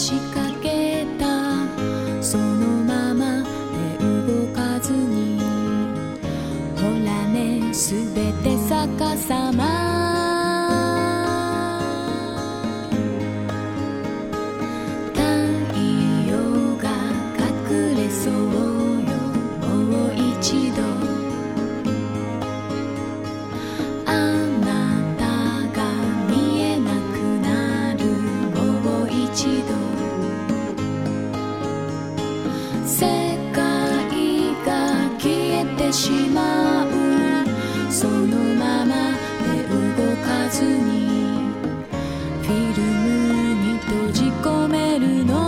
しかけたそのままで動かずに、ほらねすべて逆さま、しまうそのままで動かずに、フィルムに閉じ込めるの。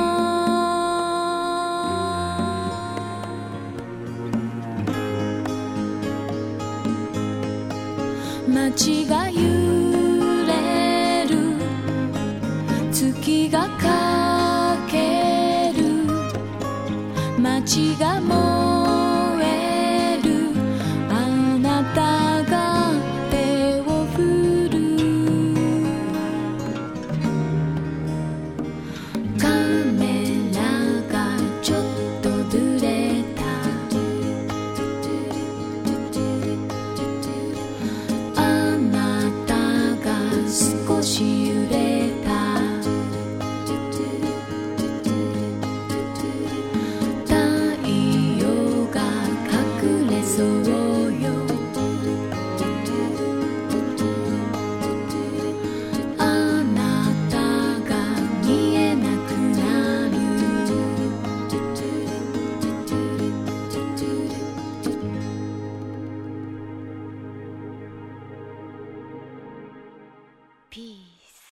街が揺れる、月がかける、街が燃える、あなたが手を振る、カメラがちょっとずれた、あなたが少し揺れた、太陽が隠れそう